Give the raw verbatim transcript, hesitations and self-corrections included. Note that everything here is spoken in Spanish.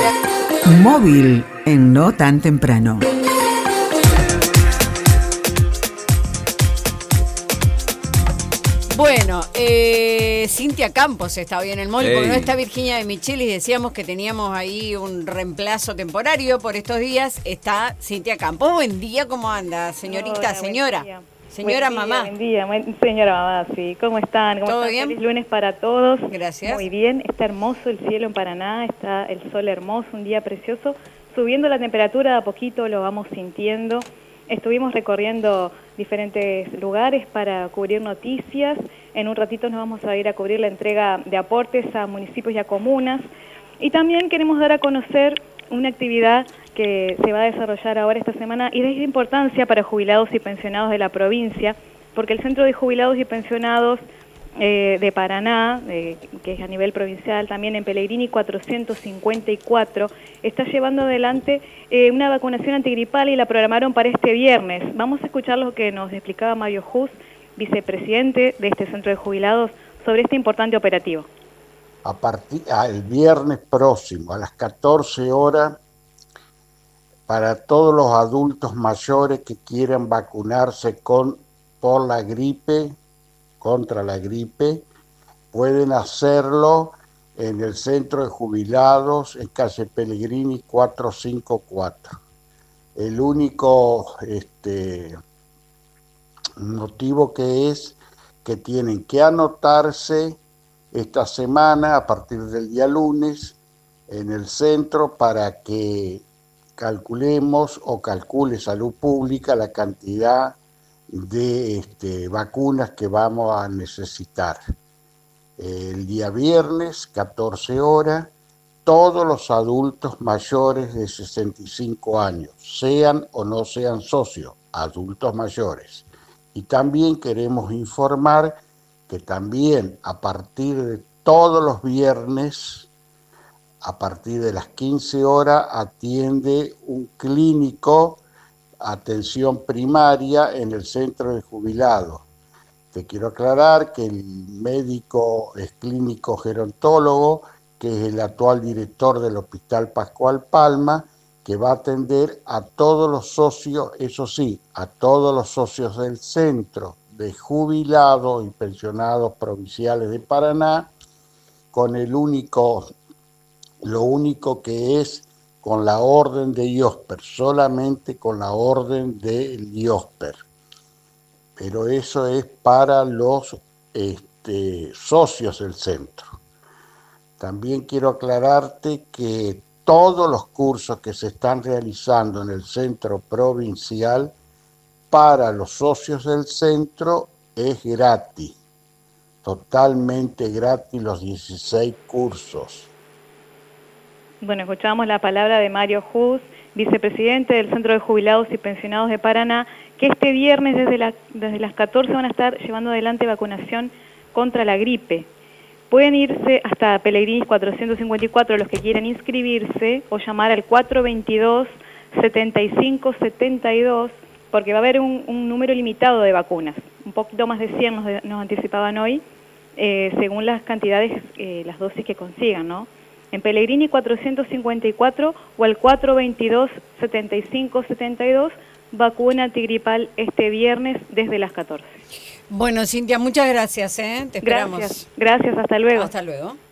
Móvil en No Tan Temprano. Bueno, eh, Cintia Campos está hoy en el móvil, Ey. porque no está Virginia de Michelis. Decíamos que teníamos ahí un reemplazo temporario por estos días. Está Cintia Campos. Buen día, ¿cómo anda, señorita, Hola, señora? día. Señora Buen día, mamá. Buen día, buen- señora mamá, sí. ¿Cómo están? ¿Cómo ¿Todo están? bien? Feliz lunes para todos. Gracias. Muy bien, está hermoso el cielo en Paraná, está el sol hermoso, un día precioso. Subiendo la temperatura de a poquito, lo vamos sintiendo. Estuvimos recorriendo diferentes lugares para cubrir noticias. En un ratito nos vamos a ir a cubrir la entrega de aportes a municipios y a comunas. Y también queremos dar a conocer una actividad que se va a desarrollar ahora esta semana y de importancia para jubilados y pensionados de la provincia, porque el Centro de Jubilados y Pensionados eh, de Paraná, eh, que es a nivel provincial, también en Pellegrini cuatrocientos cincuenta y cuatro, está llevando adelante eh, una vacunación antigripal y la programaron para este viernes. Vamos a escuchar lo que nos explicaba Mario Juz, vicepresidente de este Centro de Jubilados, sobre este importante operativo. A partir ah, el viernes próximo a las catorce horas, para todos los adultos mayores que quieran vacunarse con por la gripe, contra la gripe, pueden hacerlo en el Centro de Jubilados en calle Pellegrini cuatrocientos cincuenta y cuatro. El único este, motivo que es que tienen que anotarse esta semana, a partir del día lunes, en el centro para que calculemos o calcule Salud Pública la cantidad de este, vacunas que vamos a necesitar. El día viernes, catorce horas, todos los adultos mayores de sesenta y cinco años, sean o no sean socios, adultos mayores. Y también queremos informar que también a partir de todos los viernes, a partir de las quince horas, atiende un clínico, atención primaria en el Centro de Jubilados. Te quiero aclarar que el médico es clínico gerontólogo, que es el actual director del Hospital Pascual Palma, que va a atender a todos los socios, eso sí, a todos los socios del Centro de Jubilados y Pensionados Provinciales de Paraná, con el único, lo único que es con la orden de IOSPER, solamente con la orden del IOSPER. Pero eso es para los este, socios del centro. También quiero aclararte que todos los cursos que se están realizando en el centro provincial para los socios del centro es gratis, totalmente gratis los dieciséis cursos. Bueno, escuchábamos la palabra de Mario Juz, vicepresidente del Centro de Jubilados y Pensionados de Paraná, que este viernes desde, la, desde las catorce van a estar llevando adelante vacunación contra la gripe. Pueden irse hasta Pellegrini cuatrocientos cincuenta y cuatro los que quieran inscribirse o llamar al cuatro veintidós, setenta y cinco setenta y dos, porque va a haber un, un número limitado de vacunas, un poquito más de cien nos, nos anticipaban hoy, eh, según las cantidades, eh, las dosis que consigan, ¿no? En Pellegrini cuatrocientos cincuenta y cuatro o al cuatro veintidós, setenta y cinco setenta y dos, vacuna antigripal este viernes desde las catorce. Bueno, Cintia, muchas gracias, ¿eh? Te esperamos. Gracias, gracias, hasta luego. Hasta luego.